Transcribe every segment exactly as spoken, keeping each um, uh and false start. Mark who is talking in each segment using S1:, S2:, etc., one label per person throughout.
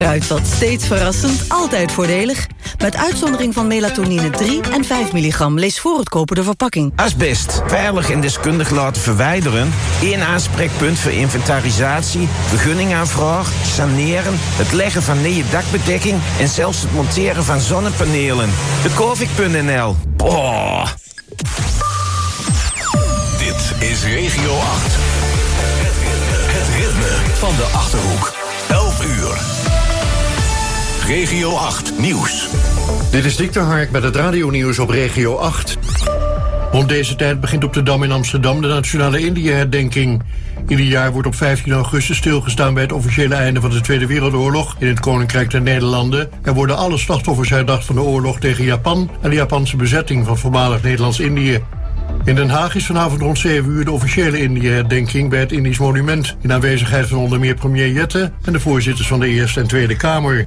S1: Kruidvat, steeds verrassend, altijd voordelig. Met uitzondering van melatonine drie en vijf milligram. Lees voor het kopen de verpakking.
S2: Asbest, veilig en deskundig laten verwijderen. Eén aanspreekpunt voor inventarisatie, vergunningaanvraag, saneren, het leggen van nieuwe dakbedekking en zelfs het monteren van zonnepanelen. De Kovik punt n l. Boah.
S3: Dit is Regio acht. Het ritme, het ritme van de Achterhoek. elf uur. Regio acht Nieuws.
S4: Dit is Dick de Hark met het radionieuws op Regio acht. Rond deze tijd begint op de Dam in Amsterdam de Nationale Indië-herdenking. Ieder jaar wordt op vijftien augustus stilgestaan bij het officiële einde van de Tweede Wereldoorlog in het Koninkrijk der Nederlanden. Er worden alle slachtoffers herdacht van de oorlog tegen Japan en de Japanse bezetting van voormalig Nederlands-Indië. In Den Haag is vanavond rond zeven uur de officiële Indië-herdenking bij het Indisch Monument, in aanwezigheid van onder meer premier Jette en de voorzitters van de Eerste en Tweede Kamer.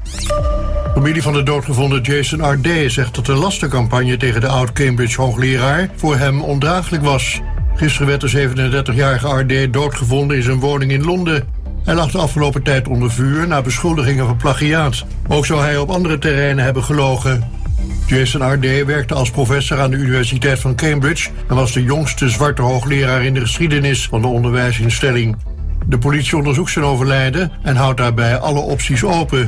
S4: De familie van de doodgevonden Jason Ardé zegt dat de lastencampagne tegen de oud-Cambridge-hoogleraar voor hem ondraaglijk was. Gisteren werd de zevenendertigjarige Ardé doodgevonden in zijn woning in Londen. Hij lag de afgelopen tijd onder vuur na beschuldigingen van plagiaat. Ook zou hij op andere terreinen hebben gelogen. Jason Ardé werkte als professor aan de Universiteit van Cambridge en was de jongste zwarte hoogleraar in de geschiedenis van de onderwijsinstelling. De politie onderzoekt zijn overlijden en houdt daarbij alle opties open.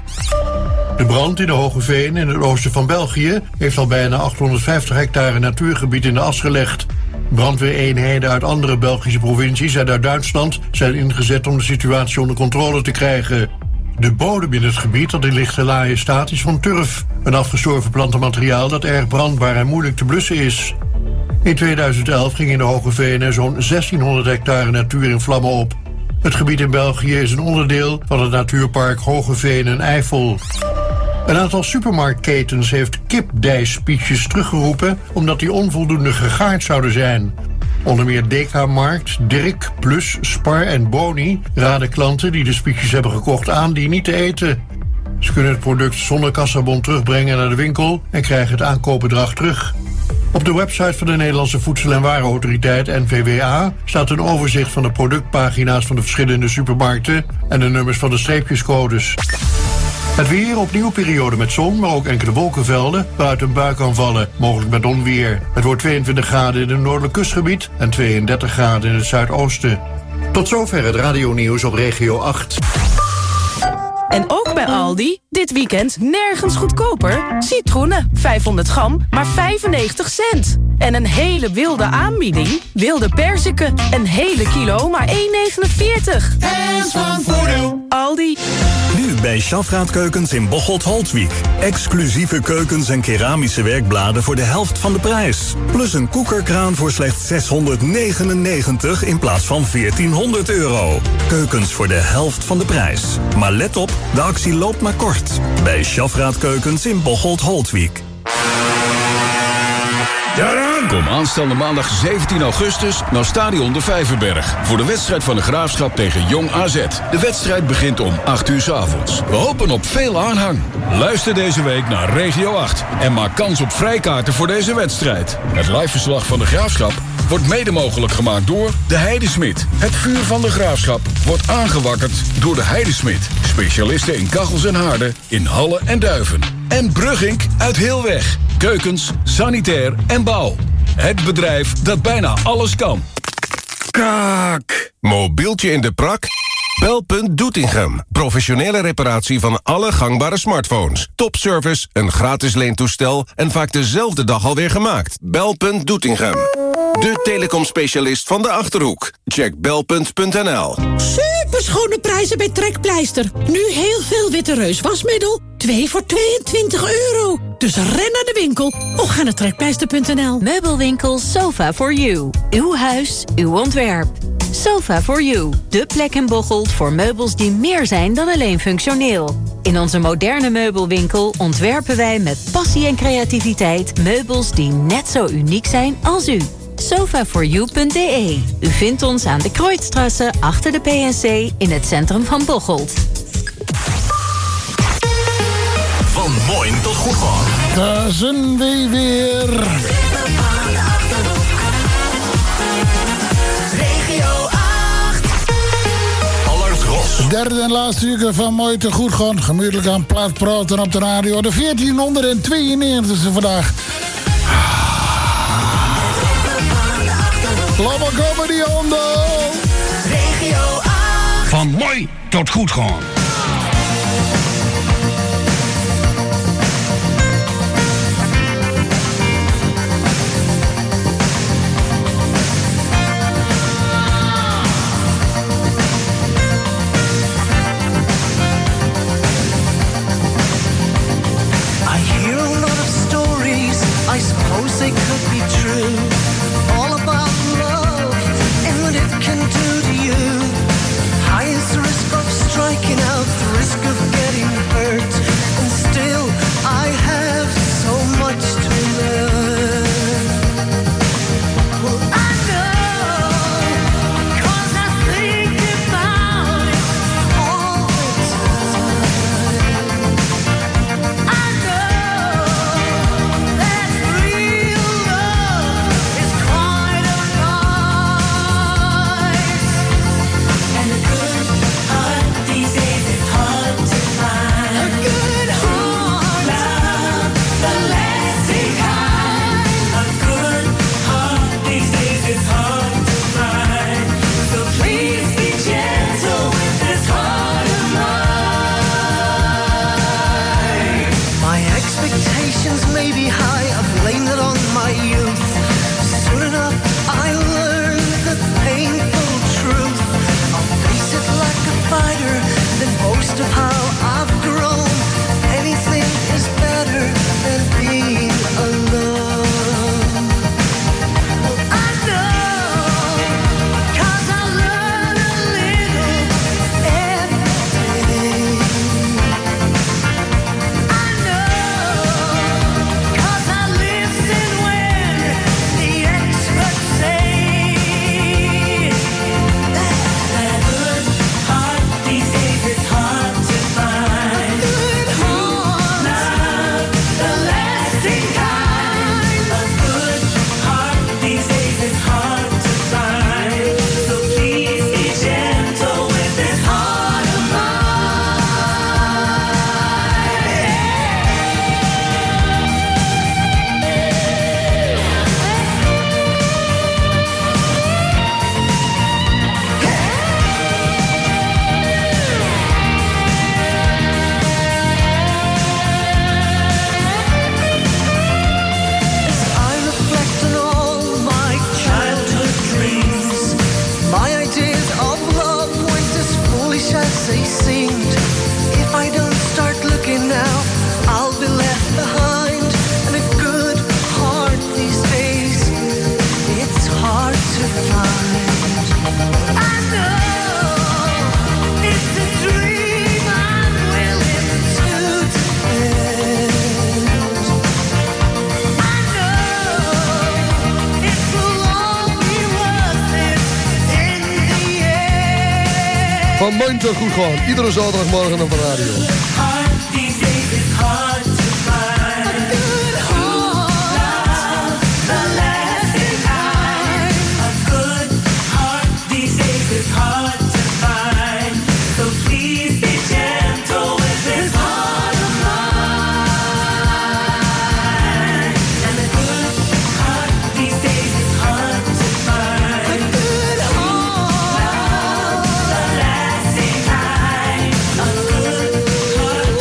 S4: De brand in de Hoge Veen in het oosten van België heeft al bijna achthonderdvijftig hectare natuurgebied in de as gelegd. Brandweereenheden uit andere Belgische provincies en uit Duitsland zijn ingezet om de situatie onder controle te krijgen. De bodem in het gebied dat in lichte laaien staat is van turf, een afgestorven plantenmateriaal dat erg brandbaar en moeilijk te blussen is. In tweeduizend elf ging in de Hoge Venen zo'n zestienhonderd hectare natuur in vlammen op. Het gebied in België is een onderdeel van het natuurpark Hoge Venen Eifel. Een aantal supermarktketens heeft kipdijspietjes teruggeroepen omdat die onvoldoende gegaard zouden zijn. Onder meer Dekamarkt, Dirk, Plus, Spar en Boni raden klanten die de spietjes hebben gekocht aan die niet te eten. Ze kunnen het product zonder kassabon terugbrengen naar de winkel en krijgen het aankoopbedrag terug. Op de website van de Nederlandse Voedsel- en Warenautoriteit N V W A staat een overzicht van de productpagina's van de verschillende supermarkten en de nummers van de streepjescodes. Het weer, opnieuw periode met zon, maar ook enkele wolkenvelden waaruit een bui kan vallen, mogelijk met onweer. Het wordt tweeëntwintig graden in het noordelijk kustgebied en tweeëndertig graden in het zuidoosten. Tot zover het radionieuws op Regio acht.
S5: En ook bij Aldi, dit weekend nergens goedkoper. Citroenen, vijfhonderd gram, maar vijfennegentig cent. En een hele wilde aanbieding. Wilde perziken, een hele kilo, maar één negenenveertig.
S6: En van voordeel.
S5: Aldi.
S3: Nu bij Schafraad Keukens in Bocholt-Holtwijk. Exclusieve keukens en keramische werkbladen voor de helft van de prijs. Plus een koekerkraan voor slechts zeshonderdnegenennegentig in plaats van veertienhonderd euro. Keukens voor de helft van de prijs. Maar let op, de actie loopt maar kort. Bij Schafraad Keukens in Bocholt-Holtwijk.
S7: Kom aanstaande maandag zeventien augustus naar Stadion de Vijverberg voor de wedstrijd van de Graafschap tegen Jong A Z. De wedstrijd begint om acht uur 's avonds. We hopen op veel aanhang. Luister deze week naar Regio acht en maak kans op vrijkaarten voor deze wedstrijd. Het liveverslag van de Graafschap wordt mede mogelijk gemaakt door de Heidesmid. Het vuur van de Graafschap wordt aangewakkerd door de Heidesmid. Specialisten in kachels en haarden in Halle en Duiven. En Bruggink uit Heelweg. Keukens, sanitair en bouw. Het bedrijf dat bijna alles kan.
S8: Kak. Mobieltje in de prak? Belpunt Doetinchem. Professionele reparatie van alle gangbare smartphones. Topservice, een gratis leentoestel en vaak dezelfde dag alweer gemaakt. Belpunt Doetinchem. De telecomspecialist van de Achterhoek. Check belpunt punt n l.
S9: Superschone prijzen bij Trekpleister. Nu heel veel Witte Reus wasmiddel. twee voor tweeëntwintig euro. Dus ren naar de winkel of ga naar trekpleister punt n l.
S10: Meubelwinkel Sofa for You. Uw huis, uw ontwerp. Sofa for You. De plek in Bocholt voor meubels die meer zijn dan alleen functioneel. In onze moderne meubelwinkel ontwerpen wij met passie en creativiteit meubels die net zo uniek zijn als u. sofa for you punt d e. U vindt ons aan de Kreuzstrasse achter de P N C in het centrum van Bocholt.
S3: Van moin tot goed gewoon.
S11: Daar zijn we weer.
S3: Allard Ross.
S11: Derde en laatste uur van Mooi te Goed gaan. Gemiddellijk aan plaat praten op de radio. De veertienhonderdtweeënnegentigste vandaag. Laat maar komen die handen.
S6: Regio acht.
S12: Van mooi tot goed gaan.
S6: I suppose they could be true. All about love and what it can do to you. Highest risk of striking out, the risk of getting hurt. And still I have so much to learn. Well, I know, 'cause I think about it all the time. I know that real love is quite a prize. And a good heart these days is hard to find. A good heart, love, the lasting kind. A good heart these days is hard to find. So please be gentle with this heart of mine. My expectations may be high, I blame it on my youth. Soon enough I learned the painful truth. I'll face it like a fighter, then boast of how I've grown. Anything is better than being alone. Well, I know, 'cause I learn a little every day. I know, 'cause I listen when the experts say that a good heart these days is hard to find. A good heart, love, the lasting kind. A good heart these days is hard to find. So please be gentle with this heart of I reflect on all my childhood dreams. My ideas of love weren't as foolish as they seemed. If I don't start looking now, I'll be left behind. And a good heart these days, it's hard to find. I know it's a dream I'm willing to defend. I know it will all be worth it in the end.
S13: Van mooi tot goed gaan. Iedere zaterdagmorgen op de radio.
S6: Heart these days is hard to find. A good heart, the lasting kind. A good heart these days is hard to find. So please be gentle with this heart of mine. And a good heart these days is hard to find. A good heart, the lasting kind. A good heart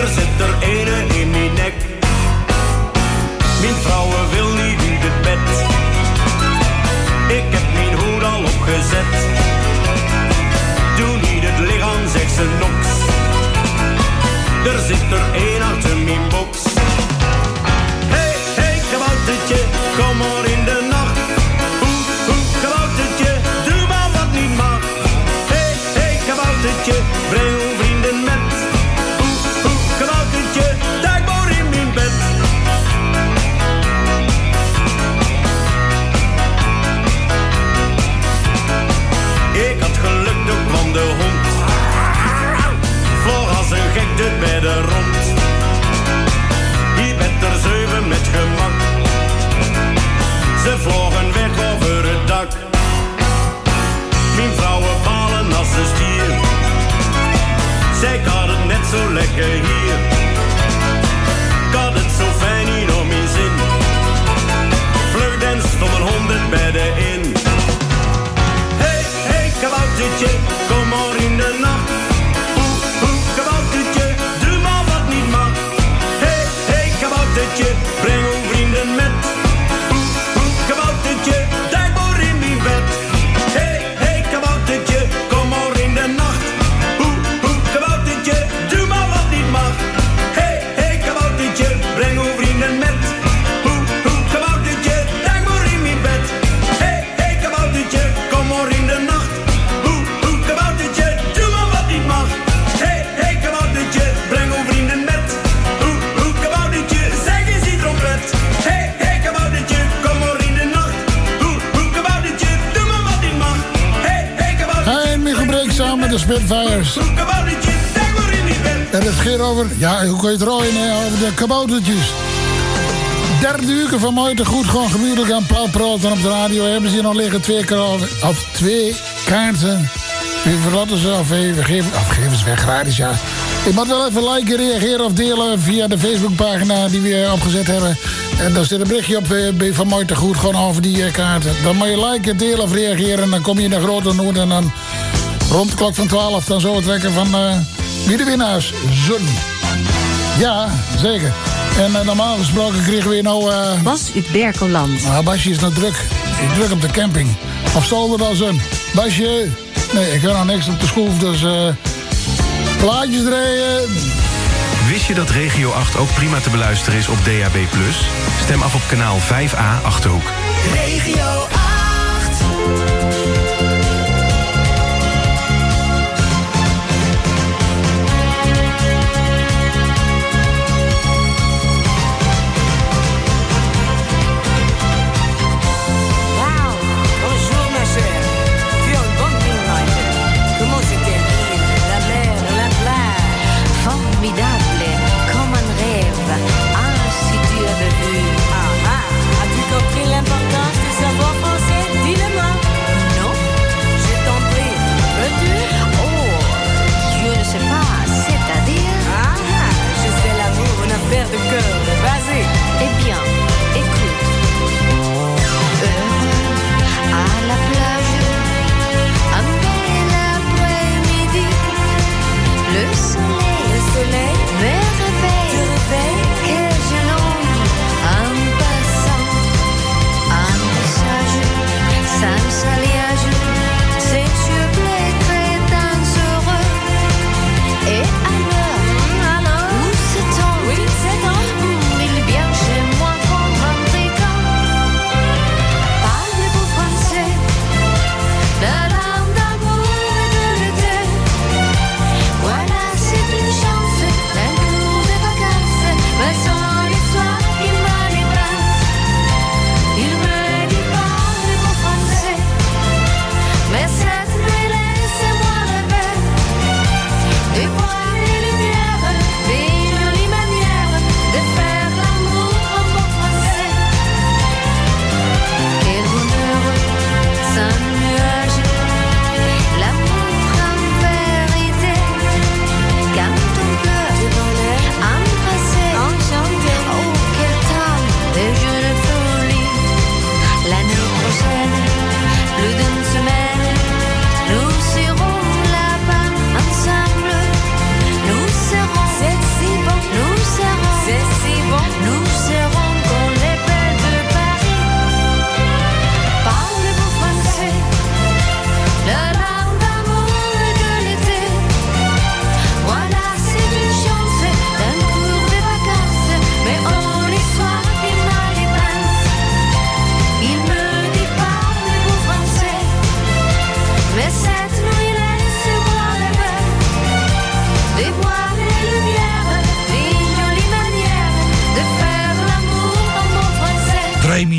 S14: Er zit er ene in mijn nek. Mijn vrouwen wil niet in het bed. Ik heb mijn hoed al opgezet. Doe niet het lichaam, zegt ze noks. Er zit er één achter mijn box. Hey, hey, kaboutertje, kom maar in de nacht. Hoe, hoe, kaboutertje, doe maar wat niet mag. Hey, hey, kaboutertje, breng uw vrienden met. Hoe, hoe, kaboutertje, duik maar in mijn bed. Ik had geluk, toen kwam de hond. Vloog als een gek de bedden rond. Die bed er zeven met gemak. Ze vlogen weg over het dak. Mijn vrouwen balen als een stier. Zij had het net zo lekker hier. Ik had het zo fijn niet om mijn zin. Vleug en stonden honderd bedden in. Hey, hey, kaboutertje, kom maar in de nacht. Hoe, hoe, kaboutertje, doe maar wat niet mag. Hey, hey, kaboutertje, breng uw vrienden met. Hoe, hoe, kaboutertje, duik maar in mijn bed. Hey, hey, kaboutertje, kom maar in de nacht. Hoe, hoe, kaboutertje, doe maar wat niet mag. Hey, hey, kaboutertje, breng uw vrienden met. Hoe, hoe, kaboutertje, duik maar in mijn bed. Hey, hey, kaboutertje, kom maar in de nacht. Hoe, hoe, kaboutertje, doe maar wat niet mag. Hey, hey, kaboutertje, breng uw vrienden met. Hoe, hoe, kaboutertje, zeg eens die trompet. Hey, hey, kaboutertje, kom maar in de nacht. Hoe, hoe, kaboutertje, doe maar wat niet mag. Hey, hey, kaboutertje.
S11: En Michiel Breek samen met de Spitfires.
S14: Hoe, kaboutertje, duik maar in die bed.
S11: En het gaat over, ja, hoe kun je het rooien, hè, over de kaboutertjes. Derde uur van mij te goed, gewoon gemiddeldig aan plaat praten op de radio. Hebben ze hier nog liggen twee keer of, of twee kaarten. Wie verlaten ze of even geven, of geven ze weg gratis, ja. Ik moet wel even liken, reageren of delen via de Facebookpagina die we opgezet hebben. En daar zit een berichtje op eh, bij Van Mooi te goed, gewoon over die eh, kaarten. Dan moet je liken, delen of reageren en dan kom je in de grote nood. En dan rond de klok van twaalf dan zo trekken van uh, wie de winnaars zijn. Ja, zeker. En uh, normaal gesproken kregen we nou... Uh,
S10: Bas uit Berkeland.
S11: Nou, Basje is nou druk. Ik druk op de camping. Of zal er al zijn? Basje? Nee, ik heb nog niks op de schroef, dus... Uh, plaatjes draaien.
S15: Wist je dat Regio acht ook prima te beluisteren is op D A B plus? Stem af op kanaal vijf A Achterhoek.
S6: Regio acht.
S16: Wow, bonjour ma chère. Tu as une bonne mine, Michael. Comment c'est terrible, la mer, la plage.
S10: Formidable, comme un rêve. Ah, si tu avais vu.
S16: Ah ah, as-tu compris l'importance du savoir français? Dis-le-moi.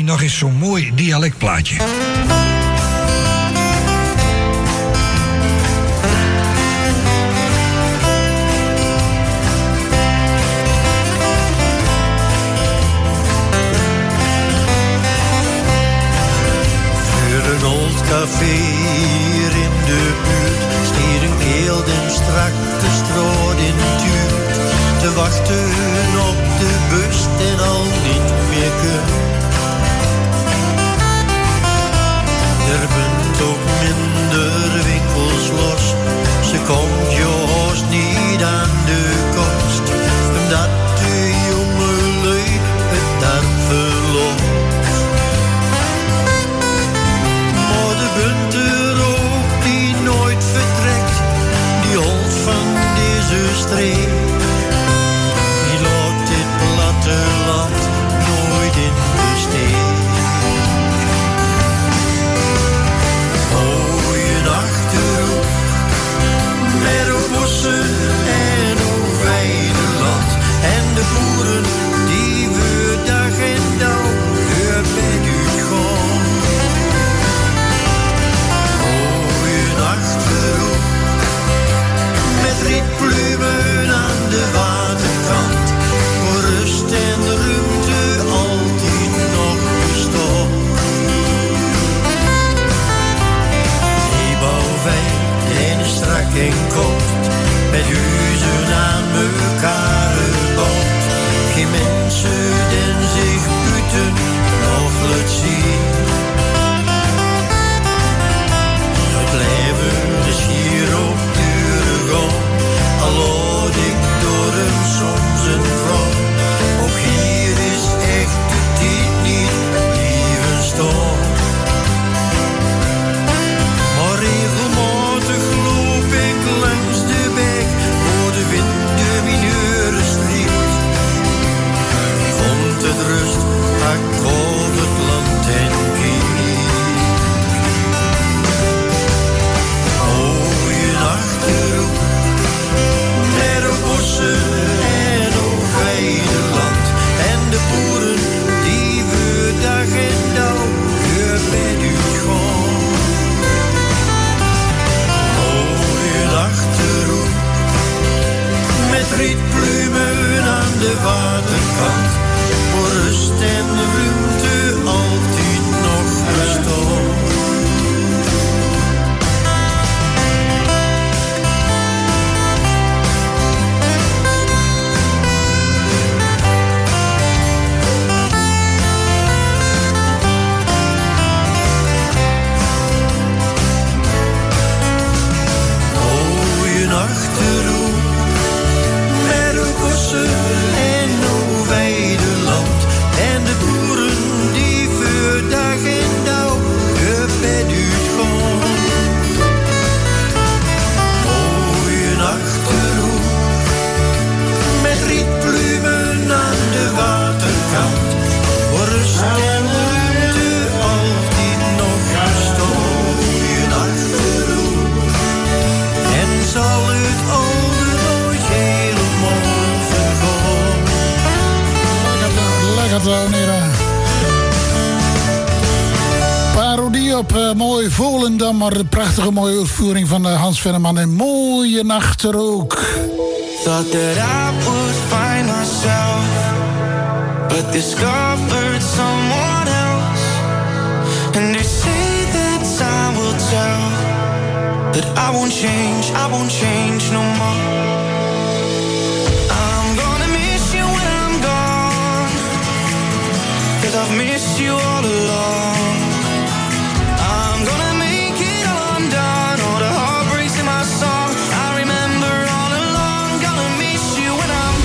S12: nog eens zo'n mooi dialectplaatje.
S6: Café hier in de buurt steed een keel en strak de stroot in tuurt te wachten op de bus en al niet meer kunt. Er bent ook minder winkels los, ze komt je hoos niet aan de kost, omdat de jongelui het daar verloopt. Bent er ook die nooit vertrekt, die holt van deze streek. Die loopt dit platteland nooit in de steek. Mooie Achterhoek, met ook bossen en ook weideland. En de boeren die we dag en dauw weer bij u gaan. Achterhoek, met rietplumen aan de waterkant, voor rust en ruimte altijd nog bestaan. Hebouwwijk en strak en kort, met huizen aan mekaar gebouwd. Geen mensen den zich buiten nog laat zien. Leven is hier op dure gang, al hoor ik door hem soms een vrouw. Ook hier is echt de tijd niet blijven staan. Maar regelmatig loop ik langs de bek, voor de wind de mineuren strikt. Komt het rust, hak over het land en kiek. Achterhoek, met ook bossen en ook weideland. En de boeren die we dag en dauw weer bij u gaan. Mooie Achterhoek, met rietplumen aan de waterkant. Voor rust en ruimte altijd nog bestaan. Achterhoek, met ook bossen en ook weideland. En de boeren die voor dag en dauw weer bij u gaan. Mooie Achterhoek, met rietplumen aan de waterkant. Voor rust en ruimte altijd nog bestaan. Mooie Achterhoek, en zal het altijd nooit helemaal vergaan.
S11: Lekker zo, Nera. Parodie op uh, mooi Volendam, maar de prachtige mooie uitvoering van uh, Hans Venneman en Mooie Achterhoek.
S17: Thought that I would find myself, but discovered someone else. And they say that time will tell, that I won't change, I won't change no more. I'm gonna miss you when I'm gone, 'cause I've missed you all along. I'm gonna make it all undone, all the heartbreaks in my song. I remember all along, gonna miss you when I'm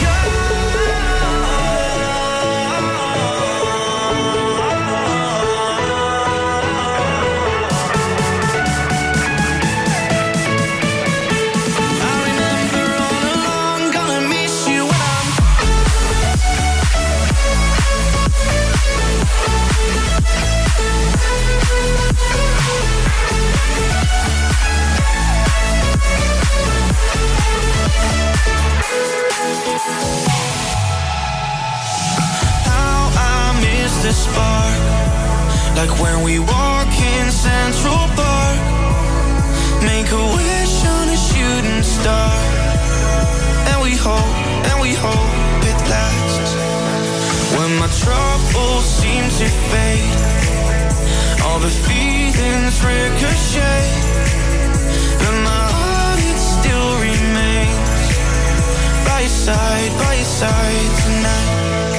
S17: like when we walk in Central Park. Make a wish on a shooting star, and we hope, and we hope it lasts. When my troubles seem to fade, all the feelings ricochet, but my heart it still remains by your side, by your side tonight.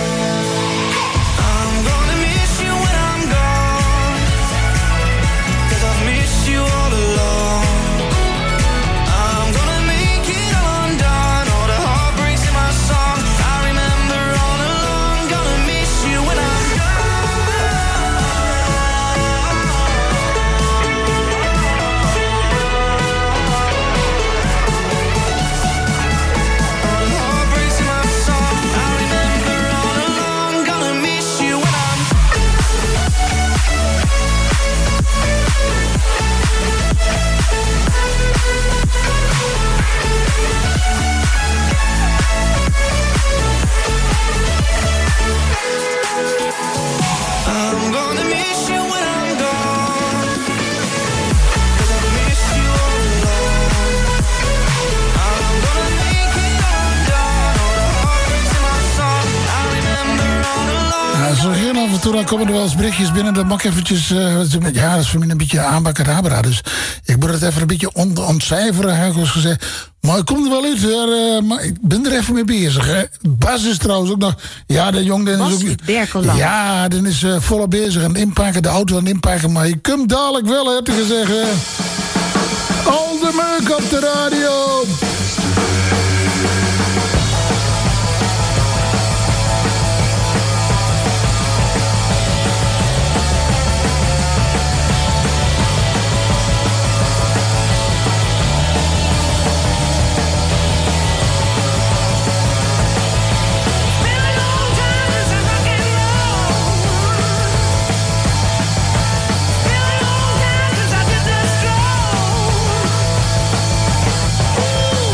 S17: I'm gonna miss you when I'm gone, 'cause I've missed you all along. I'm gonna make it all undone, all the heartbreaks in my song. I remember all along, gonna miss you when I'm
S11: Zo heel af en toe dan komen er wel eens berichtjes binnen. Dat mag ik eventjes... Uh, ja, dat is voor mij een beetje aanbakkerabra. Dus ik moet het even een beetje ont ontcijferen, heb ik eens gezegd. Maar ik kom er wel uit. Uh, maar ik ben er even mee bezig. Hè. Bas is trouwens ook nog... Ja, de jong... Den is ook,
S10: Berkeland.
S11: ja, die is uh, volop bezig. En inpakken, de auto aan inpakken. Maar je kunt dadelijk wel, hè, te zeggen. Al de meuk op de radio.
S6: Ooh.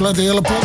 S11: sluit de hele pot.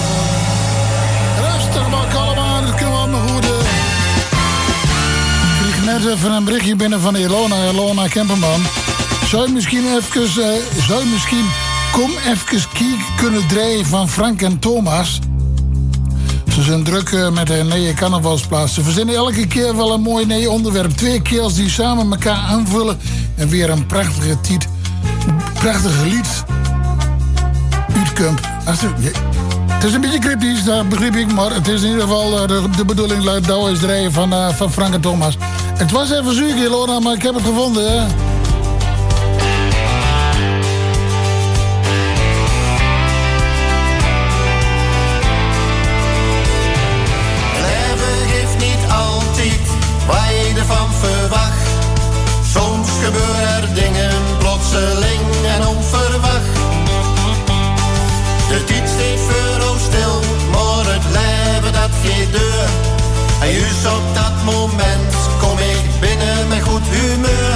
S11: Rustig maar, kalm aan, dat kunnen we allemaal goed. Uh. Ik kreeg net even een berichtje binnen van Ilona, Ilona Kemperman. Zou je misschien even, uh, zou je misschien, kom even kijken kunnen draaien van Frank en Thomas? Ze zijn druk uh, met een nieuwe carnavalsplaats. Ze verzinnen elke keer wel een mooi nieuw onderwerp. Twee keers die samen elkaar aanvullen en weer een prachtige tiet, prachtige lied uitkomt. Het is een beetje cryptisch, dat begrijp ik, maar het is in ieder geval uh, de, de bedoeling luidt douw is draaien van, uh, van Frank en Thomas. Het was even zoek, Ilona, maar ik heb het gevonden, hè.
S18: Waar je ervan verwacht. Soms gebeuren er dingen plotseling en onverwacht. De tijd steekt voor ons stil, maar het leven dat gaat deur. En juist op dat moment kom ik binnen met goed humeur.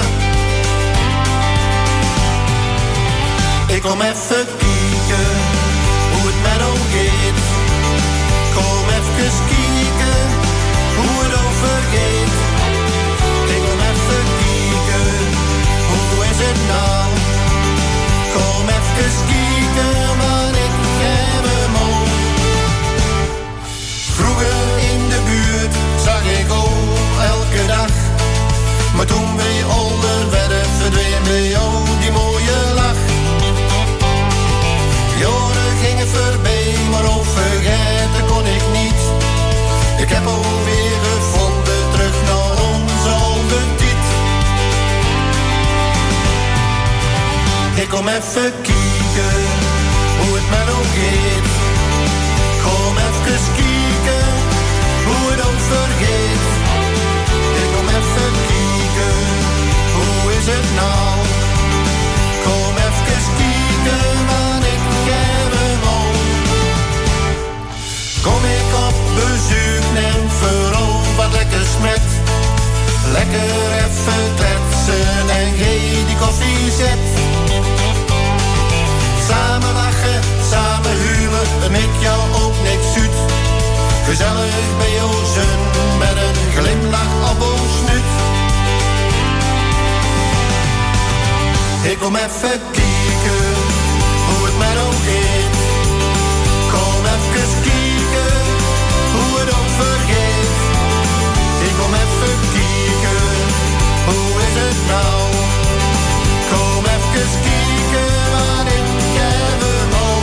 S18: Ik kom even kijken hoe het met ons gaat. Kom even kijken hoe het overgeet. Ik wil even kijken, hoe is het nou? Kom even kijken, want ik heb hem al. Vroeger in de buurt zag ik ook elke dag. Maar toen we ouder werden, verdween bij jou die mooie lach. Jaren gingen voorbij, maar onvergeten kon ik niet. Ik heb alweer gevonden, terug naar onze oude tijd. Ik kom even kijken, hoe het met ons gaat. Kom even kijken, hoe het ons vergeet. Ik kom even kijken, hoe is het nou? Kom even kijken, want ik heb hem al. Kom ik op bezoek, neem vooral wat lekker smet. Lekker even kletsen en gee die koffie zet. Samen lachen, samen huilen, het maakt jou ook niks uit. Gezellig bij jou z'n, met een glimlach op ons snuit. Ik kom even kijken, hoe het met ons gaat. Kom even kijken, hoe het overgeet. Ik kom even kijken, hoe is het nou? Kom even kijken, wat ik heb hem al.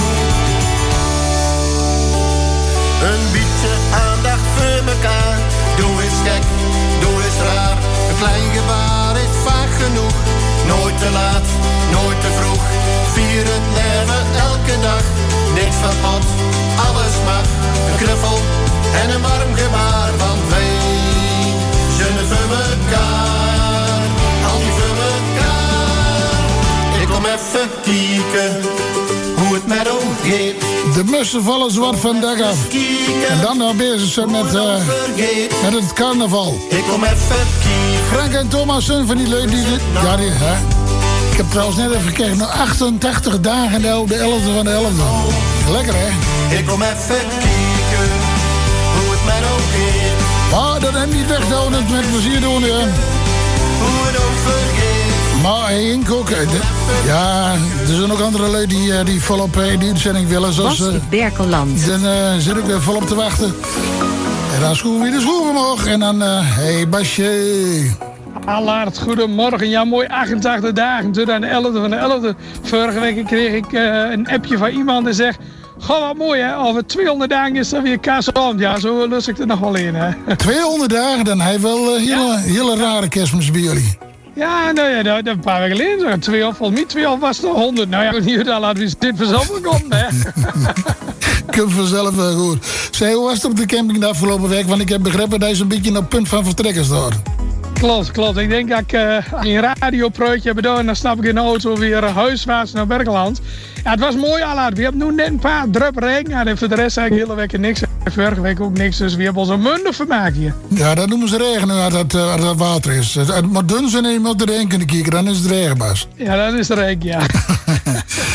S18: Een beetje aandacht voor mekaar. Doe eens gek, doe eens raar. Een klein gebaar is vaak genoeg. Nooit te laat, nooit te vroeg. Vier het leven elke dag. Niks van pot, alles mag. Een knuffel en een warm gebaar. Want wij zullen voor mekaar. Al die voor mekaar. Ik kom even kijken hoe het met ons gaat.
S11: De mussen vallen zwart van dak af. En dan nou bezig zijn met, uh, met het carnaval.
S18: Ik kom even kijken.
S11: Frank en Thomas zijn van die leuk die dit. Ja, die, hè. Ik heb trouwens net even gekeken. Nog achtentachtig dagen nou, de elfde van de elfde. Lekker, hè?
S18: Ik kom even kijken hoe het met ons gaat.
S11: Maar dat hem niet wegdoen, het met plezier doen, hè.
S18: Hoe het overgeet.
S11: Maar Henk ook. Ja, er zijn ook andere lui die, die volop in die uitzending willen. Zoals
S10: Bas uit Berkelland.
S11: Dan uh, zit ik weer volop te wachten. En dan schroeven we de schroeven omhoog. En dan, hé uh, hey Basje.
S19: Allard, goedemorgen. Ja, mooi achtentachtig dagen. Tot aan de elfde van de elfde. Vorige week kreeg ik uh, een appje van iemand die zegt... Goh, wat mooi, hè? Over tweehonderd dagen is er weer kerstavond. Ja, zo lust ik er nog wel in, hè?
S11: tweehonderd dagen? Dan hij wel uh, hele, ja. hele rare kerstmis bij jullie.
S19: Ja, nou ja, dat, dat een paar weken geleden. Twee of volgens mij twee of was het honderd. Nou ja, niet al laten we dit vanzelf komen, hè?
S11: Komt vanzelf wel goed. Zeg, hoe was het op de camping de afgelopen week? Want ik heb begrepen dat je een beetje op het punt van vertrekken staat.
S19: Klopt, klopt. Ik denk dat ik uh, een radioprootje heb gedaan en dan stap ik in de auto weer uh, huiswaarts naar Berkeland. Ja, het was mooi, Allard. We hebben nu net een paar drup regen en voor de rest eigenlijk hele week niks. En vorige week ook niks, dus we hebben ons een mundig vermaak hier.
S11: Ja, dat noemen ze regen nu als dat, uh, als dat water is. Het moet dun zijn en je moet erin kunnen kijken, dan is het regen, Bas.
S19: Ja, dat is de regen, ja.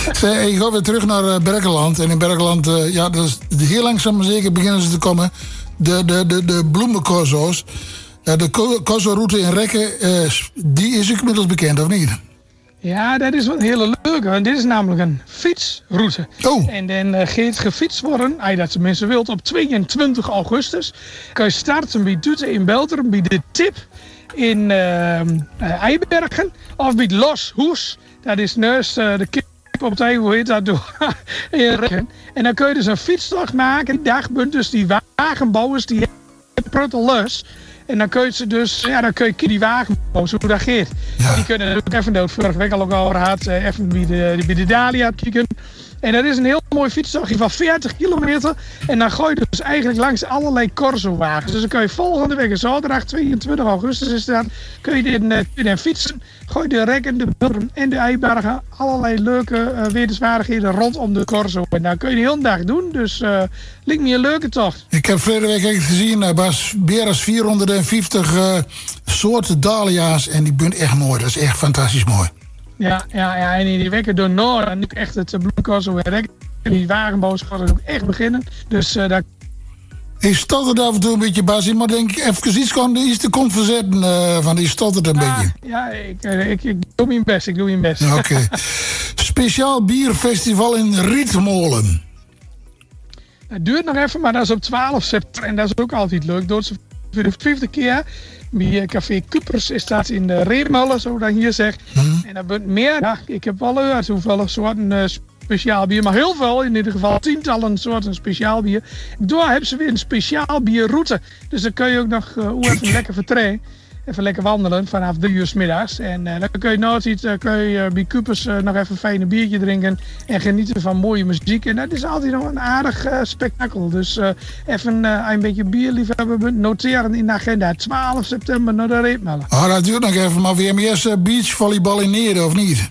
S11: Zeg, ik ga weer terug naar uh, Berkeland. En in Berkeland, uh, ja, dat is heel langzaam maar zeker beginnen ze te komen. De, de, de, de bloemencorso's. Uh, de corso-route in Rekken, uh, die is ook inmiddels bekend, of niet?
S19: Ja, dat is wel een hele leuke. Want dit is namelijk een fietsroute.
S11: Oh.
S19: En dan uh, gaat gefietst worden, als je dat tenminste wilt, op tweeëntwintig augustus. Kan je starten bij Dute in Belteren, bij de Tip in uh, uh, Eibergen. Of bij Los Hoes, dat is naast uh, de kip op de hoe heet dat door in Rekken. En dan kun je dus een fietstocht maken. Die dag bent dus die wagenbouwers die hebben pruttel lus. En dan kun je ze dus, ja, dan kun je die wagen bouwen, hoe dat gaat. Ja. Die kunnen ook even, dat vorige week al ook al gehad, even bij de, bij de Dalia kijken. En dat is een heel mooi fietstochtje van veertig kilometer. En dan gooi je dus eigenlijk langs allerlei corso-wagens. Dus dan kun je volgende week, zaterdag tweeëntwintig augustus is dat, kun je in, in, in fietsen. Gooi de Rekken, de Burren en de Eibergen. Allerlei leuke uh, wetenswaardigheden rondom de corso. En dan kun je de hele dag doen. Dus uh, lijkt me een leuke tocht.
S11: Ik heb vorige week echt gezien, uh, Bas, meer dan vierhonderdvijftig uh, soorten dahlia's. En die bent echt mooi. Dat is echt fantastisch mooi.
S19: Ja, ja, ja, en in die weken door Noord en nu echt het bloemcorso en Rekken. Die wagenbouwers gaan ook echt beginnen. Dus uh, daar...
S11: Ik stotterde af en toe een beetje, Bas. Maar denk ik even iets, kon, iets te kon verzetten uh, van die stotterde een
S19: ah,
S11: beetje.
S19: Ja, ik, ik, ik doe mijn best. Ik doe mijn best.
S11: Oké. Okay. Speciaal bierfestival in Rietmolen.
S19: Het duurt nog even, maar dat is op twaalf september. En dat is ook altijd leuk. Door voor de vijfde keer. Bij Café Kupers is dat in de Reetmolen, zo dan hier zegt. Hmm. En dat bent meer. Ja, ik heb wel gehoord hoeveel soorten uh, speciaal bier. Maar heel veel, in ieder geval tientallen soorten speciaal bier. Daar hebben ze weer een speciaal bierroute. Dus dan kun je ook nog uh, even lekker vertrainen. Even lekker wandelen vanaf drie uur 's middags. En uh, dan kun je nooit iets, uh, kun je uh, bij Kupers uh, nog even een fijne biertje drinken. En genieten van mooie muziek. En dat is altijd nog een aardig uh, spektakel. Dus uh, even uh, een beetje bierliefhebber noteren in de agenda. twaalf september naar de Reetmolen.
S11: Oh, dat duurt nog even. Maar weer meer uh, beachvolleybal in Neerde, of niet?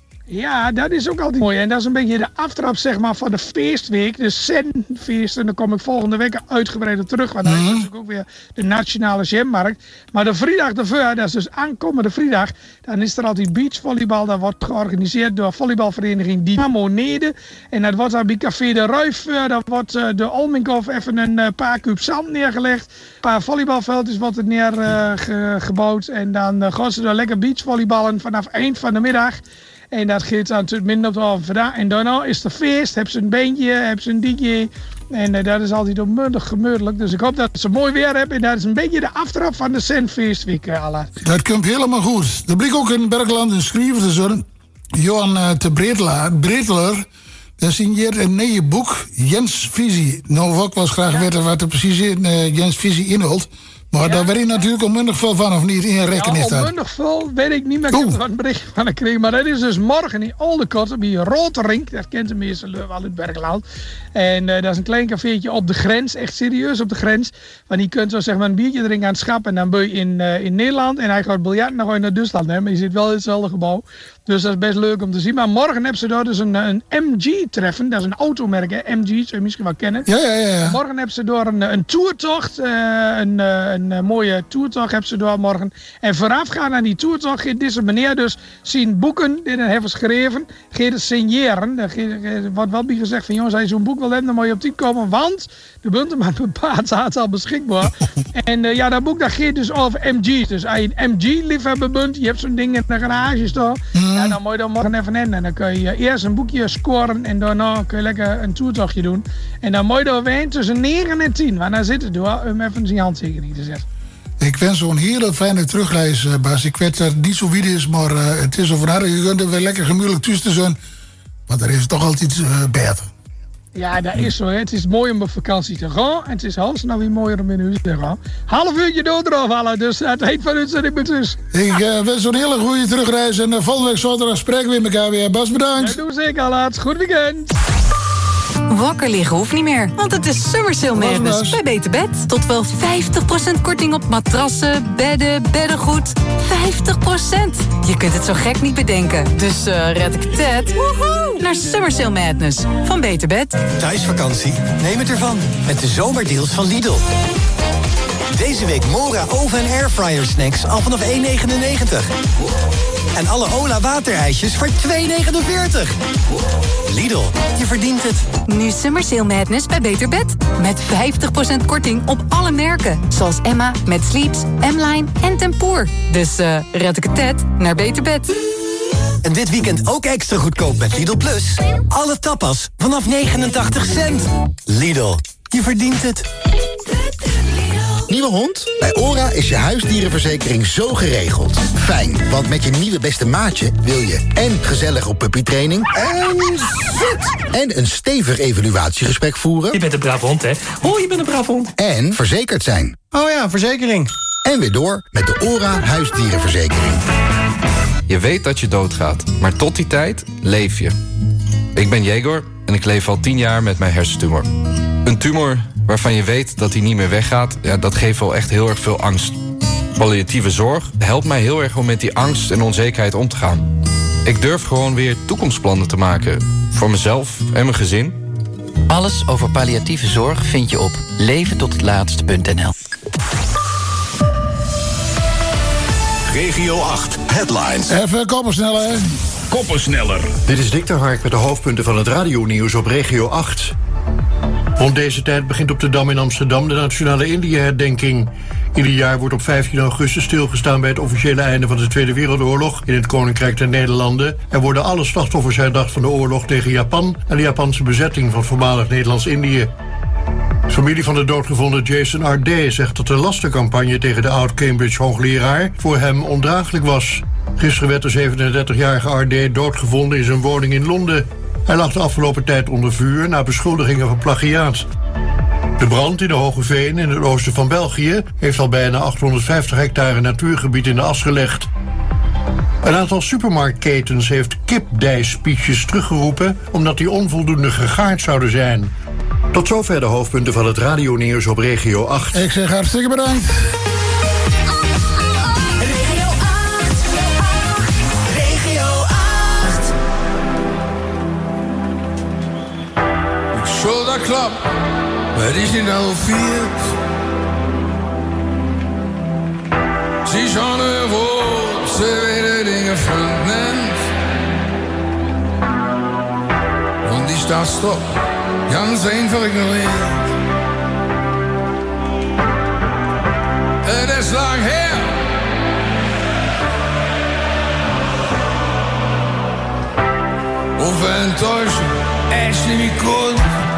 S19: Ja, dat is ook altijd mooi. En dat is een beetje de aftrap, zeg maar, van de feestweek. De Zen-feest. En daar kom ik volgende week uitgebreid op terug. Want dan mm-hmm. is natuurlijk ook weer de nationale jammarkt. Maar de vrijdag ervoor, dat is dus aankomende vrijdag. Dan is er altijd beachvolleybal. Dat wordt georganiseerd door volleybalvereniging Dynamo Neede. En dat wordt dan bij Café de Ruif. Daar wordt uh, de Olminkhof even een uh, paar kuub zand neergelegd. Een paar volleybalveldjes wordt er neergebouwd. Uh, en dan uh, gaan ze daar lekker beachvolleyballen vanaf eind van de middag. En dat gaat dan natuurlijk minder op de halve vandaag. En daarna is er feest, heb ze een beentje, heb ze een D J. En uh, dat is altijd onmundig gemeurlijk. Dus ik hoop dat ze mooi weer hebben. En dat is een beetje de aftrap van de Zenfeestweek, uh, Alla.
S11: Dat komt helemaal goed. Er bleek ook in Berkeland een schrijver te zijn. Johan uh, te Breteler. Dat signeert een nieuw boek, Jens Visie. Nou, wil ik wel eens graag ja. weten wat er precies in uh, Jens Visie inhoudt. Maar ja, daar weet ik natuurlijk onmundig veel van, of niet? In Rekken
S19: ja,
S11: is dat.
S19: Onmundig veel weet ik niet meer. Ik heb er een bericht van gekregen. Maar dat is dus morgen in Oldenkorte bij Roterink. Dat kent de meeste wel uit Berkeland. En uh, dat is een klein cafeetje op de grens. Echt serieus op de grens. Want je kunt zo zeg maar een biertje drinken aan het schap. En dan ben je in, uh, in Nederland. En hij gaat biljarten dan ga je naar Duitsland. Hè? Maar je zit wel in hetzelfde gebouw. Dus dat is best leuk om te zien. Maar morgen hebben ze daar dus een, een M G-treffen. Dat is een automerk, hè? M G, zou je misschien wel kennen.
S11: Ja, ja, ja. ja.
S19: Morgen hebben ze door een, een toertocht. Uh, een, een, een mooie toertocht hebben ze door morgen. En voorafgaan aan die toertocht gaat deze meneer dus zien boeken. Die dan hebben geschreven. Gaat het signeren. Er wordt wel bij gezegd van jongens, als je zo'n boek wil hebben, dan moet je op die komen. Want de bunten maar een bepaald aantal beschikbaar. En uh, ja, dat boek dat gaat dus over M G's. Dus als je een M G-liefhebber bent, je hebt zo'n ding in de garage staan. Mm. Ja, dan moet je dan morgen even in. En dan kun je eerst een boekje scoren en daarna kun je lekker een toertochtje doen. En dan moet je er weer tussen negen en tien. Want dan zit het door om even zijn handtekening te zetten.
S11: Ik wens zo'n hele fijne terugreis, Bas. Ik weet dat het niet zo wie is, maar uh, het is over harde. Je kunt er weer lekker gemiddellijk tussen zijn. Want er is toch altijd uh, beter.
S19: Ja, dat is zo. Hè. Het is mooi om op vakantie te gaan. En het is half nou weer mooier om in huis te gaan. Half uurtje door eraf halen. Dus het heet van u en ik ben dus.
S11: Ik uh, wens zo'n hele goede terugreis. En uh, volgende week zaterdag spreken we met elkaar weer. Bas, bedankt.
S19: Ja, doe zeker, Alaat. Goed weekend.
S20: Wakker liggen hoeft niet meer, want het is Summer Sale Madness bij Beter Bed. Tot wel vijftig procent korting op matrassen, bedden, beddengoed. vijftig procent! Je kunt het zo gek niet bedenken. Dus uh, red ik Ted woehoe, naar Summer Sale Madness van Beter Bed.
S21: Thuisvakantie? Neem het ervan met de zomerdeals van Lidl. Deze week Mora oven- en airfryer snacks al vanaf één negenennegentig. En alle Ola waterijsjes voor twee negenenveertig. Lidl, je verdient het.
S20: Nu Summer Sale Madness bij Beter Bed. Met vijftig procent korting op alle merken. Zoals Emma, met Sleeps, M-Line en Tempoor. Dus uh, red ik het net naar Beter Bed.
S21: En dit weekend ook extra goedkoop met Lidl Plus. Alle tapas vanaf negenentachtig cent. Lidl, je verdient het.
S22: Nieuwe hond? Bij ORA is je huisdierenverzekering zo geregeld. Fijn, want met je nieuwe beste maatje wil je en gezellig op puppytraining en zit. En een stevig evaluatiegesprek voeren.
S23: Je bent een braaf hond, hè? Oh, je bent een braaf hond.
S22: En verzekerd zijn.
S23: Oh ja, verzekering.
S22: En weer door met de ORA huisdierenverzekering.
S24: Je weet dat je doodgaat, maar tot die tijd leef je. Ik ben Jegor en ik leef al tien jaar met mijn hersentumor. Een tumor waarvan je weet dat hij niet meer weggaat, ja, dat geeft wel echt heel erg veel angst. Palliatieve zorg helpt mij heel erg om met die angst en onzekerheid om te gaan. Ik durf gewoon weer toekomstplannen te maken. Voor mezelf en mijn gezin.
S25: Alles over palliatieve zorg vind je op leven tot het laatst punt n l.
S26: Regio acht Headlines.
S11: Even koppen sneller, hè?
S26: Koppen sneller.
S4: Dit is Dick de Hark met de hoofdpunten van het radionieuws op Regio acht. Rond deze tijd begint op de Dam in Amsterdam de Nationale Indië-herdenking. Ieder jaar wordt op vijftien augustus stilgestaan bij het officiële einde van de Tweede Wereldoorlog in het Koninkrijk der Nederlanden. Er worden alle slachtoffers herdacht van de oorlog tegen Japan en de Japanse bezetting van voormalig Nederlands-Indië. De familie van de doodgevonden Jason Ardé zegt dat de lastencampagne tegen de oud-Cambridge-hoogleraar voor hem ondraaglijk was. Gisteren werd de zevenendertigjarige Ardé doodgevonden in zijn woning in Londen. Hij lag de afgelopen tijd onder vuur na beschuldigingen van plagiaat. De brand in de Hoge Veen in het oosten van België heeft al bijna achthonderdvijftig hectare natuurgebied in de as gelegd. Een aantal supermarktketens heeft kipdijspietjes teruggeroepen omdat die onvoldoende gegaard zouden zijn. Tot zover de hoofdpunten van het radionieuws op Regio acht.
S11: Ik zeg hartstikke bedankt.
S27: Dat klopt, maar het is niet al viert. Ze is aan de rood, ze weten dingen vernend. Want die staat stop, ganz einfach ignoreerd. Het is lang her. Of enttäuschen, echt niet meer kon.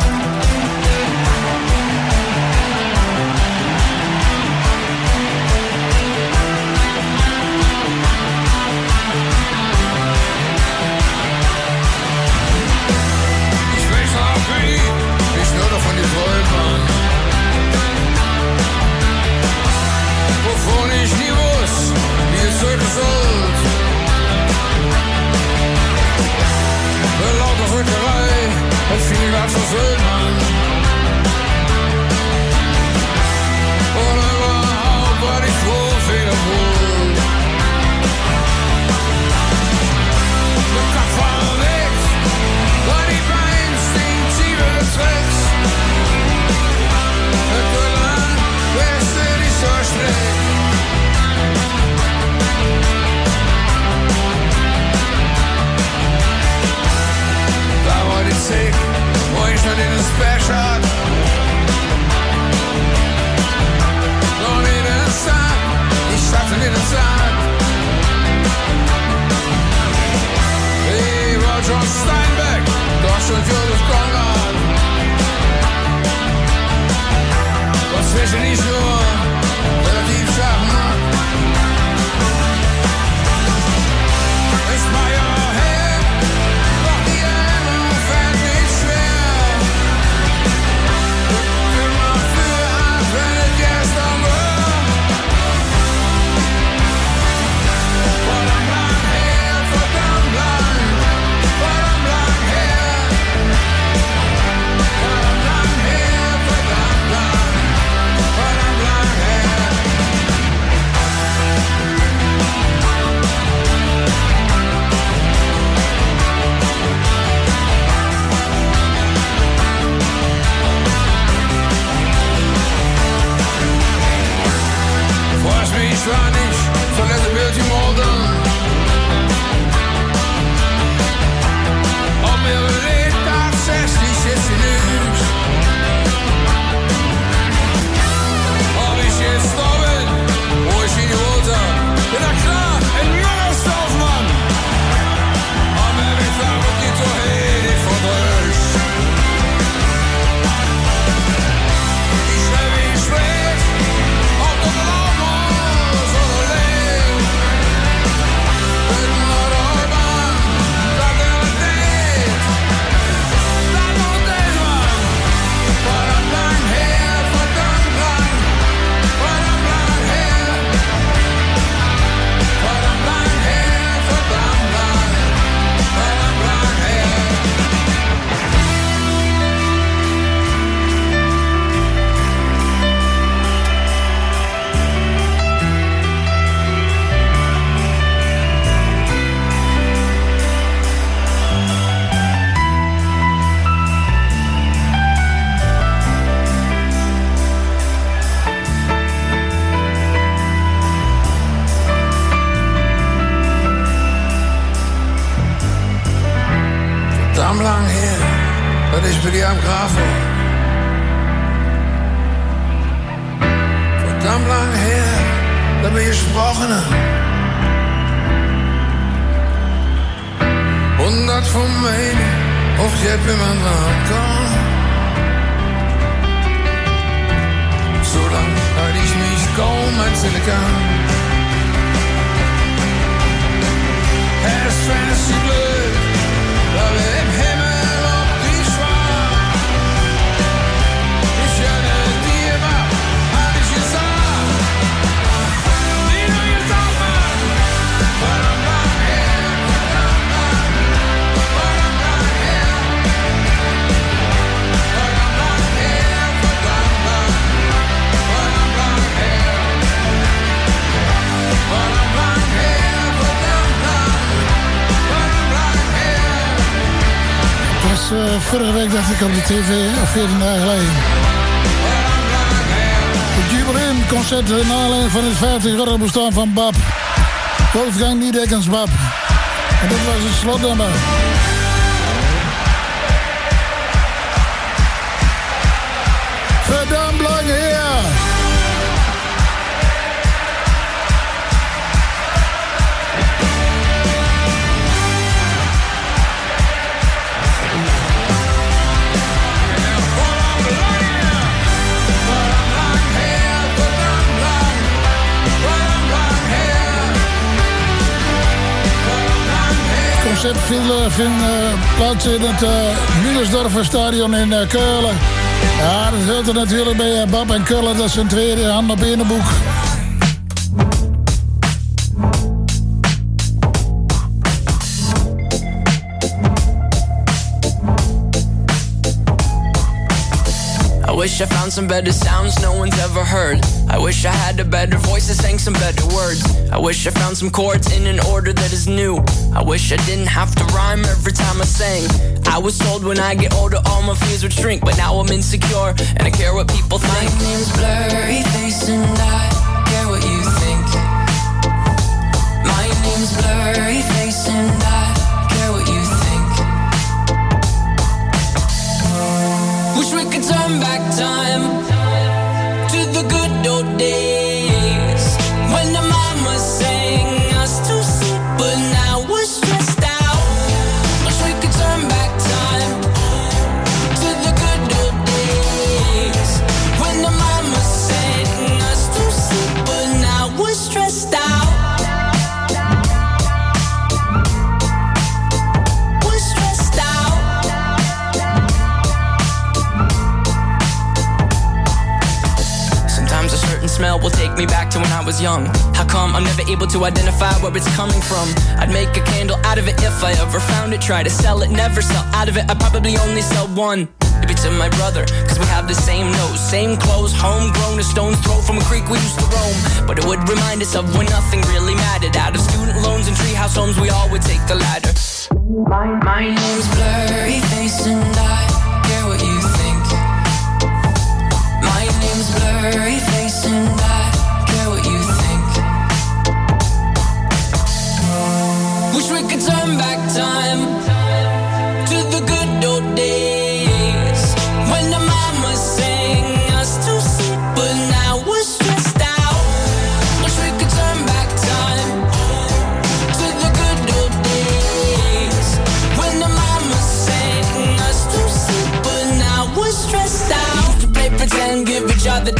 S27: Wovon ich nie wusste, wie es heute sollt. Bei lauter Rückerei und viel was versöhnt man. Und überhaupt war ich froh, fehlerwohl. Der Kopf war weg, war die instinktive Reflex. Het Golan, beste die zo streekt. Sick, boy, ich in his bed. ich war nicht so nette Bild die morgen. Ob mir lebt tatsächlich ist sie nicht. Ob ich jetzt da bin, wo ich ihn geholt hab, bin na klar, ein Müngersdorf, Mann. Aber wir fahren die Torhede, die verdrückt. Ich schreibe, wie ich sprech, ob das erlaubt muss oder lebt. Mit einer Räubern, das er denkt. Das und das, Mann. Verdammt lang her, verdammt lang. Verdammt lang her. Verdammt lang her, verdammt lang. Verdammt lang her. Verdammt lang her, dat is bij die am Graf war. Verdammt lang her, dat ben je gesprochen. Honderd van mij, of je hebt iemand aan kan. Zolang had ich mich kaum erzählen kann. Er ist fest die Glück, da wir im Himmel auf die Schwach. Ich hätte dir immer, hab ich gesagt. Die du gesagt, Mann. Verdammt lang her, verdammt lang. Verdammt lang her. Verdammt lang her, verdammt lang. Verdammt lang her. Verdammt lang her, verdammt lang. Verdammt lang her.
S11: Het was uh, vorige week, dacht ik, op de tv, of veertien dagen geleden. Het Jubileumconcert in aanleiding van het vijftig-jarig bestaan van Bab. Wolfgang Niedekkens Bab. En dit was het slotnummer. Verdammt lang her! Het concert viel, vindt uh, plaats in het uh, Müngersdorfer stadion in uh, Keulen. Ja, dat hoort er natuurlijk bij uh, Bab en Keulen, dat zijn twee handen op één boek.
S1: I wish I found some better sounds no one's ever heard. I wish I had a better voice that sang some better words. I wish I found some chords in an order that is new. I wish I didn't have to rhyme every time I sang. I was told when I get older all my fears would shrink, but now I'm insecure and I care what people think.
S2: My name's Blurry Face and I care what you think. My name's Blurry Face and I care what you think.
S1: Wish we could turn back time to the good old days when the mama sang us to sleep, but now we're stressed out. Wish we could turn back time to the good old days when the mama sang us to sleep, but now we're stressed out. We're stressed out. Sometimes a certain smell will take me back to when I was young. How come I'm never able to identify where it's coming from? I'd make a candle out of it if I ever found it. Try to sell it, never sell out of it. I'd probably only sell one. Maybe to my brother, cause we have the same nose, same clothes, homegrown, a stone's throw from a creek we used to roam. But it would remind us of when nothing really mattered. Out of student loans and treehouse homes, we all would take the ladder.
S2: My, my name's Blurry Face and I care what you think. My name's Blurry Face and I care what you think.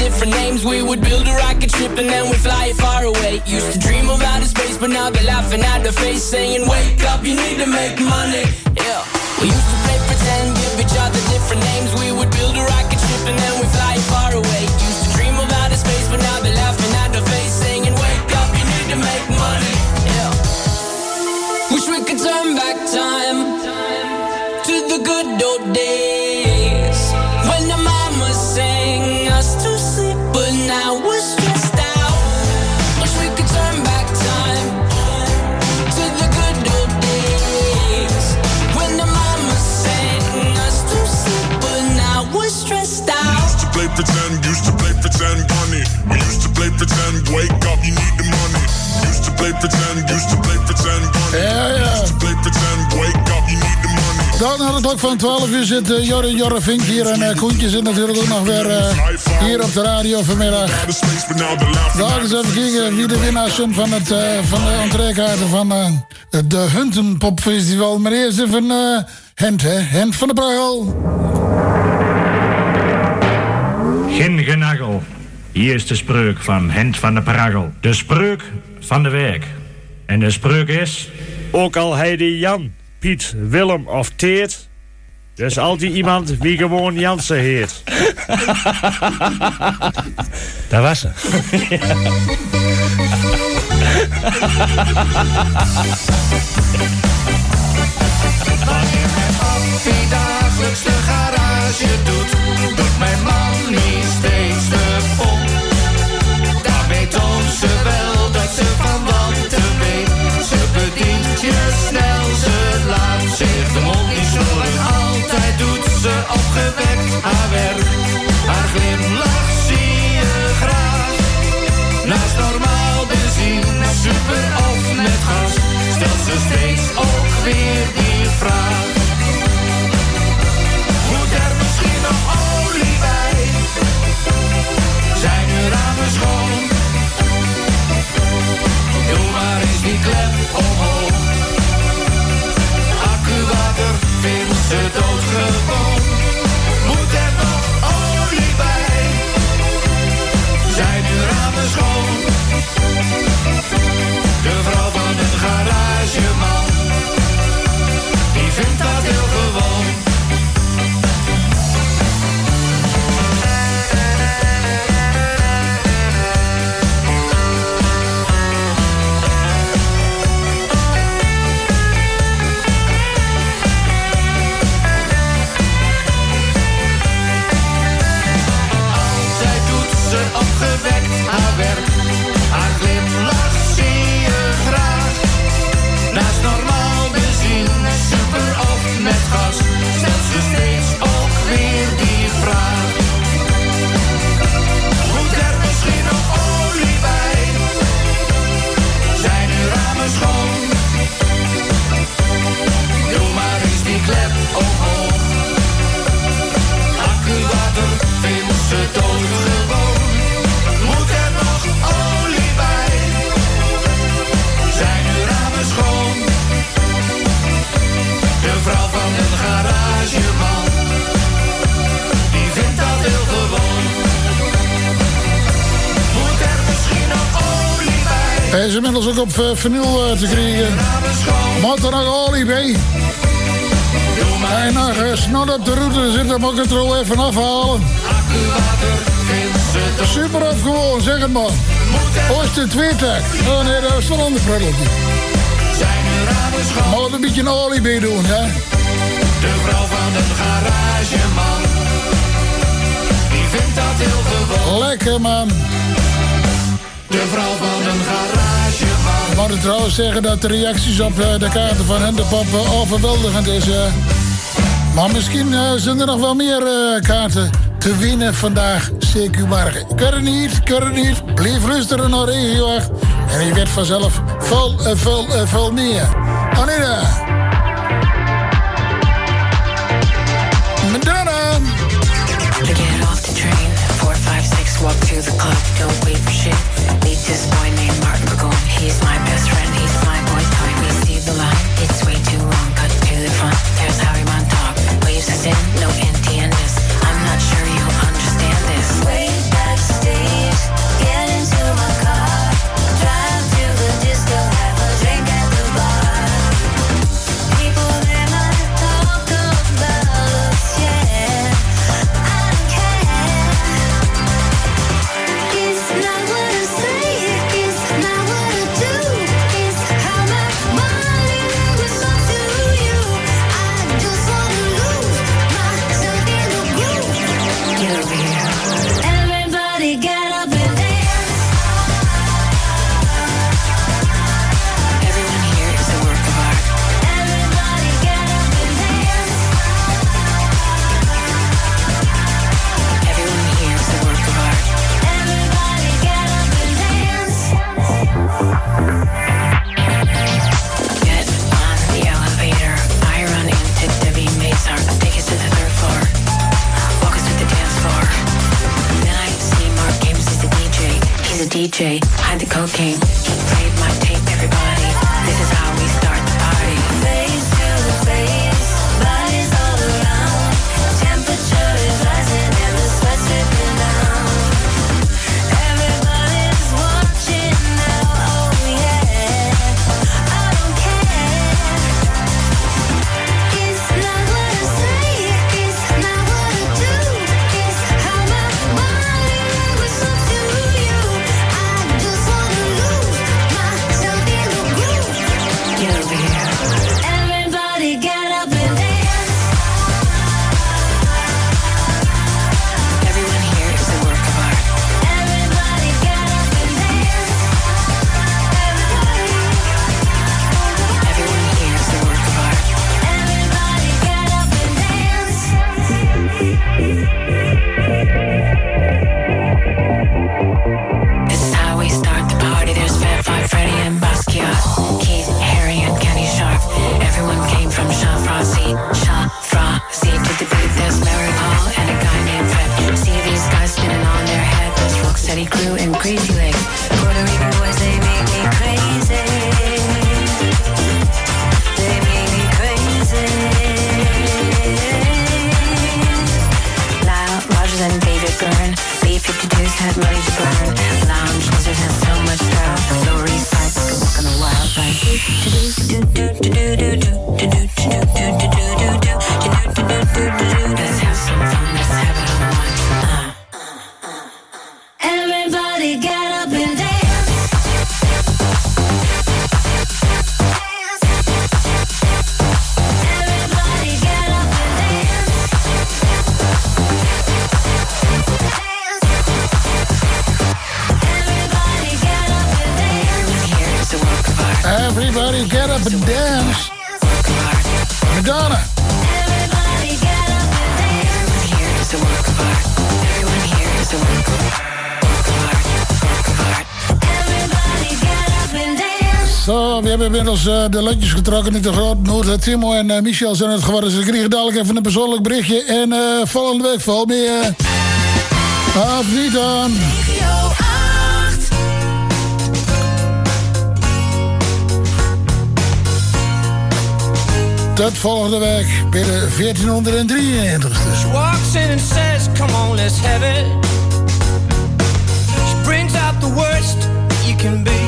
S1: different names. We would build a rocket ship and then we'd fly it far away. Used to dream of outer space, but now they're laughing at the face, saying, wake up, you need to make money. Yeah. We used to play pretend, give each other different names. We would build a rocket ship and then we'd fly it far away. Used to dream of outer space, but now they're laughing at the face, saying, wake up, you need to make money. Yeah. Wish we could turn back time to the good old days when the mama sang us to sleep, but now we're stressed out. Wish we could turn back time to the good old days when the mama sang us to sleep, but now we're stressed out.
S3: Used to play pretend, used to play pretend, bunny. We used to play pretend, wake up, you need the money. Used to play pretend, used to play pretend, bunny.
S11: Ja, ja.
S3: Used to play pretend, wake up, you need the money.
S11: Dan aan de klok van twaalf uur zit uh, Jorre Jorre Vink hier. En uh, Koentje zit natuurlijk ook nog weer uh, hier op de radio vanmiddag. Daar eens even kijken wie de winnaars zijn van, het, uh, van de entreekaarten van uh, de Hunten Popfestival. Maar eerst even uh, Hent, hè? Hent van de Pragel.
S5: Geen genagel. Hier is de spreuk van Hent van de Pragel. De spreuk van de week. En de spreuk is... Ook al heide Jan, Piet, Willem of Teert... er is altijd iemand wie gewoon Jansen heet. Dat was ze.
S17: Wie dagelijks de garage doet, doet mijn mami steeds de pom. Daarmee toont ze wel dat ze van wanten weet. Ze bedient je snel, ze laat zich de mond niet snoeren. Altijd doet ze opgewekt haar werk. Haar glimlach zie je graag. Naast normaal benzine, super of met gas, stelt ze steeds ook weer die vraag. Moet er misschien nog olie bij? Zijn uw ramen schoon? Doe maar eens die klep omhoog. Accuwater vindt ze doodgewoon. Moet er nog olie bij? Zijn uw ramen schoon? De vrouw van een garageman, die vindt dat heel gewoon. Altijd doet ze opgewekt haar werk. Haar glimlach zie je graag. Naast normaal benzine, super of met gas, stelt ze steeds ook weer die vraag. Moet er misschien nog olie bij? Zijn uw ramen schoon? Doe maar eens die klep omhoog. Accuwater vindt ze doodgewoon. Moet er nog olie bij? Zijn uw ramen schoon? De vrouw van een garageman, die vindt dat heel gewoon. Moet er misschien nog olie bij?
S11: Hij is inmiddels ook op uh, vinyl uh, te krijgen. Moet er nog olie bij? En nog uh, snot op de route zit, dan moet ik het er al even afhalen. Super of gewoon, zeg het maar. Hoe is de tweetak? Oh nee, dat is wel een ander prullentje. Maar wat een beetje een olie bij doen, hè?
S17: De vrouw van een garageman, die vindt dat heel gewoon.
S11: Lekker, man.
S17: De vrouw van een garageman.
S11: Ik moet het trouwens zeggen dat de reacties op uh, de kaarten van Hinderpop uh, overweldigend is. Uh. Maar misschien uh, zijn er nog wel meer uh, kaarten te winnen vandaag, C Q morgen. Ik weet het niet, ik weet het niet. Blijf luisteren naar Regio acht. En je weet vanzelf veel, uh, veel, uh, veel meer. Anita. Madonna.
S7: Get off the train, four, five, six, walk to the club, don't wait for shit. Meet this boy named Martin Burgoyne, he's my best friend, he's my boy's toy. We see the line, it's way too long, cut to the front, there's Harry Montauk, waves us in, no empty endless. I'm not sure you understand this. Way backstage. D J, hide the cocaine. He played my tape, everybody. This is how we start the party. Face to the face, bodies all around. Temperature is rising and the sweat's dripping down. Everybody's watching now, oh yeah. I don't care. It's not what I say, it's not what I do. It's how my body was up to you. Everybody get up and dance. Everyone here is a work of art. Everybody get up and dance. Everyone here is a work of art. Everybody get up and dance. This is how we start the party. There's Fat Five Freddy and Basquiat, Keith, Harry and Kenny Sharp. Everyone came from Shafrazi, Shafrazi. To the beat there's Larry Hall and a guy named Fred. See these guys spinning on their head. There's Rocksteady Crew and Crazy Legs. Puerto Rican boys, they make me crazy. They make me crazy. Lyle Rogers and David Byrne. B fifty-twos had money to burn. Lounge lizards had so much style. Lower East Side could walk on the wild side. Let's have some fun, let's have it all on. Uh. Everybody get up and dance. Everybody get up and dance. Everybody get up and dance. Here is the work of art.
S11: Everybody get up and dance. Madonna.
S7: Everybody get up and dance. Everyone here is the work of art. Everyone here is the work of art. Everybody get up and dance.
S11: Zo, we hebben inmiddels uh, de lotjes getrokken. Niet te groot. Noord, Timo en uh, Michel zijn het geworden. Ze kregen dadelijk even een persoonlijk berichtje. En uh, volgende week veel meer. Af niet aan. Tot volgende week bij de veertienhonderddrieënnegentigste.
S8: She walks in and says, come on, let's have it. She brings out the worst you can be.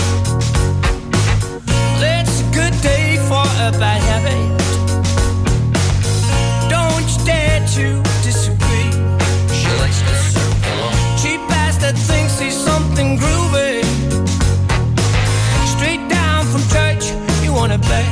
S8: Well, it's a good day for a bad habit. Don't you dare to disagree. She likes to circle. Cheap bastard thinks he's something groovy. Straight down from church, you wanna bet.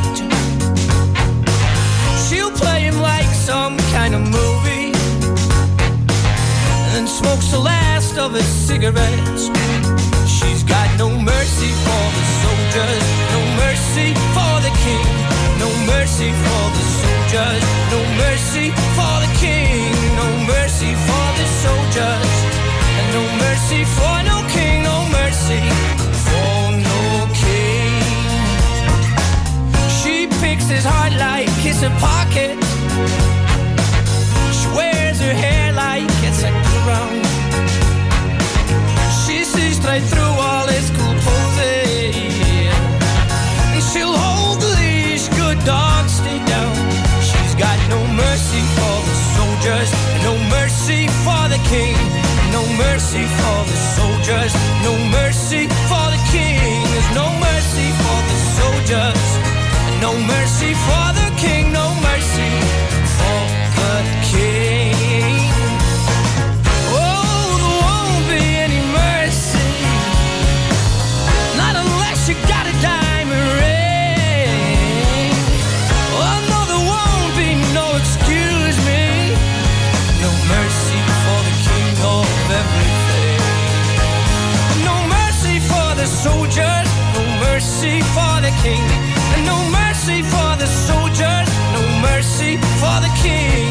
S8: She'll play him like some kind of movie, and then smokes the last of his cigarettes. She's got no mercy for the soldiers, no mercy for the king, no mercy for the soldiers, no mercy for the king, no mercy for the soldiers, and no mercy for no king, no mercy for no king. She picks his heart like it's a pocket. She wears her hair like it's a crown. She sees straight through all his cool poses, and she'll hold the leash, good dog, stay down. She's got no mercy for the soldiers, no mercy for the king, no mercy for the soldiers, no mercy for the king. There's no mercy for the soldiers, no mercy for the king, no mercy for the king. Oh, there won't be any mercy, not unless you got a diamond ring. Oh, no, there won't be no excuse me, no mercy for the king of everything. No mercy for the soldiers, no mercy for the king. And no mercy for the soldiers, no mercy for the king.